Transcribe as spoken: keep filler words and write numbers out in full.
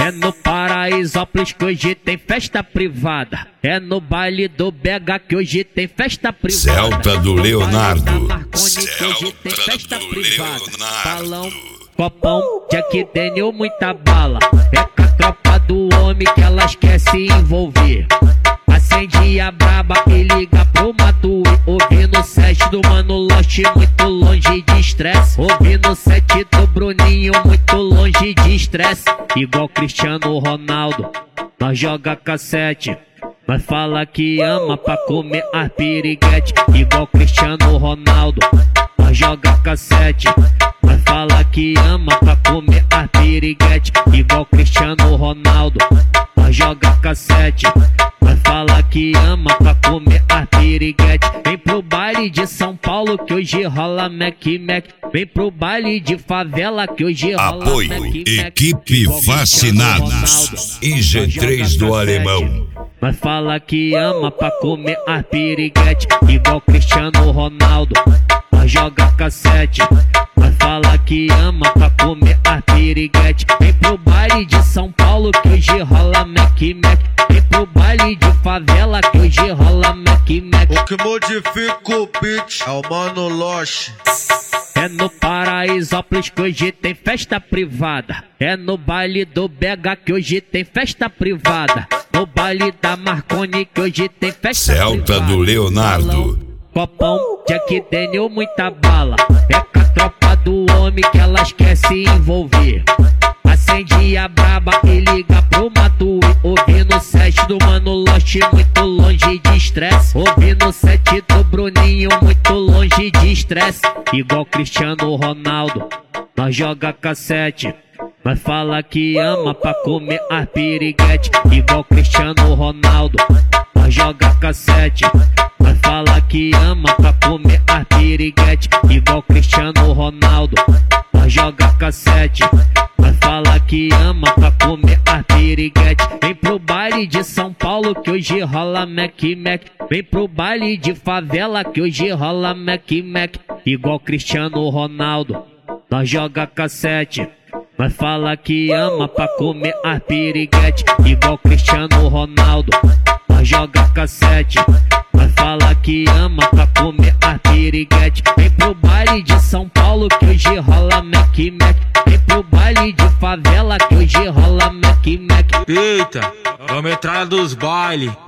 É no Paraisópolis que hoje tem festa privada. É no baile do B H que hoje tem festa privada. Celta do Leonardo. Celta do Leonardo. Balão, copão, Jack Daniel, muita bala. É com a tropa do homem que elas quer se envolver. Acende a braba e liga pro Matuê. Ouvindo o set do Mano Lost, muito longe de estresse. Ouvindo o set do Bruninho, muito longe de estresse. Igual Cristiano Ronaldo, nós joga cassete. Nós fala que ama pra comer as piriguete. Igual Cristiano Ronaldo, nós joga cassete. Nós fala que ama pra comer as piriguete. Igual Cristiano Ronaldo, nós joga cassete. Nós fala que ama pra comer as piriguete. Vem pro baile de São Paulo que hoje rola Mac Mac. Vem pro baile de favela que hoje rola Apoio, Mac Mac. equipe Vacinados e G três do Alemão. Nós fala que ama pra comer as piriguete. Igual Cristiano Ronaldo, nós joga cassete. Nós fala que ama pra comer as piriguete. Vem pro baile de São Paulo que hoje rola Mac Mac. Vem pro baile de favela que hoje rola Mac Mac. O que modifica o beat é o Mano Lost. É no Paraisópolis que hoje tem festa privada. É no baile do B H que hoje tem festa privada. No baile da Marconi que hoje tem festa Celta privada. do Leonardo. Copão, Jack Daniel, muita bala. É com a tropa do homem que elas quer se envolver. Acende a braba e liga pro Matuê. Ouvindo o set do Mano Lost, muito longe de estresse. Ouvindo o set do Bruninho, muito longe de estresse. Igual Cristiano Ronaldo, nós joga cassete. Nós fala que ama pra comer as piriguete. Igual Cristiano Ronaldo, nós joga cassete. Nós fala que ama pra comer as piriguete. Igual Cristiano Ronaldo, nós joga cassete. Nós fala que ama pra comer as piriguete. Vem pro baile de São Paulo que hoje rola Mac Mac. Vem pro baile de favela que hoje rola Mac Mac. Igual Cristiano Ronaldo, nós joga cassete. Nós fala que ama pra comer as piriguete. Igual Cristiano Ronaldo, nós joga cassete. Nós fala que ama pra comer as piriguete. Vem pro baile de São Paulo que hoje rola Mac Mac. Vem pro baile de favela que hoje rola Mac Mac. Eita, é a metralha dos baile.